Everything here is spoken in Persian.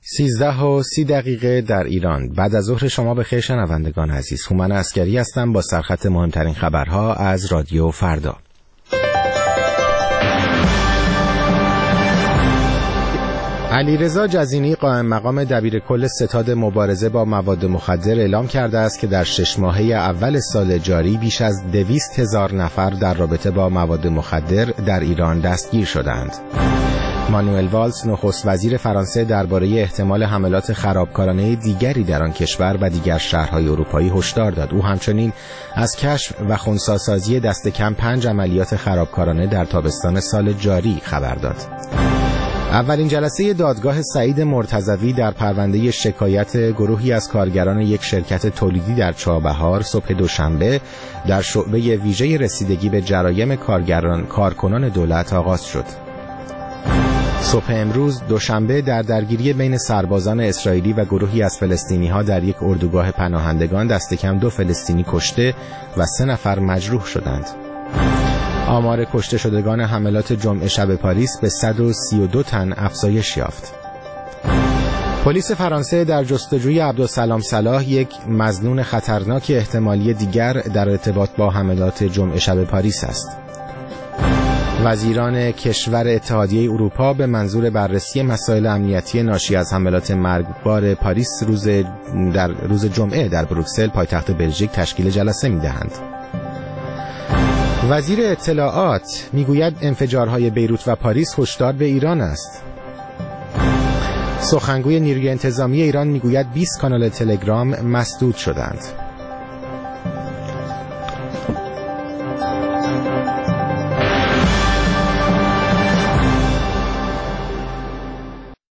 13:30 در ایران. بعد از ظهر شما بخیر شنوندگان عزیز. هومن عسکری هستم با سرخط مهمترین خبرها از رادیو فردا. علیرضا جزینی قائم مقام دبیرکل ستاد مبارزه با مواد مخدر اعلام کرده است که در 6 ماهه اول سال جاری بیش از 200,000 نفر در رابطه با مواد مخدر در ایران دستگیر شدند. مانوئل والز نخست وزیر فرانسه درباره احتمال حملات خرابکارانه دیگری در آن کشور و دیگر شهرهای اروپایی هشدار داد. او همچنین از کشف و خنثی‌سازی دست کم 5 عملیات خرابکارانه در تابستان سال جاری خبر داد. اولین جلسه دادگاه سعید مرتضوی در پرونده شکایت گروهی از کارگران یک شرکت تولیدی در چابهار صبح دوشنبه در شعبه ویژه رسیدگی به جرایم کارکنان دولت آغاز شد. صبح امروز دوشنبه در درگیری بین سربازان اسرائیلی و گروهی از فلسطینی‌ها در یک اردوگاه پناهندگان دست کم 2 فلسطینی کشته و 3 نفر مجروح شدند. آمار کشته شدگان حملات جمعه شب پاریس به 132 تن افزایش یافت. پلیس فرانسه در جستجوی عبدالسلام صلاح، یک مظنون خطرناک احتمالی دیگر در ارتباط با حملات جمعه شب پاریس است. وزیران کشور اتحادیه اروپا به منظور بررسی مسائل امنیتی ناشی از حملات مرگبار پاریس روز جمعه در بروکسل پایتخت بلژیک تشکیل جلسه می‌دهند. وزیر اطلاعات میگوید انفجارهای بیروت و پاریس هشدار به ایران است. سخنگوی نیروی انتظامی ایران میگوید 20 کانال تلگرام مسدود شدند.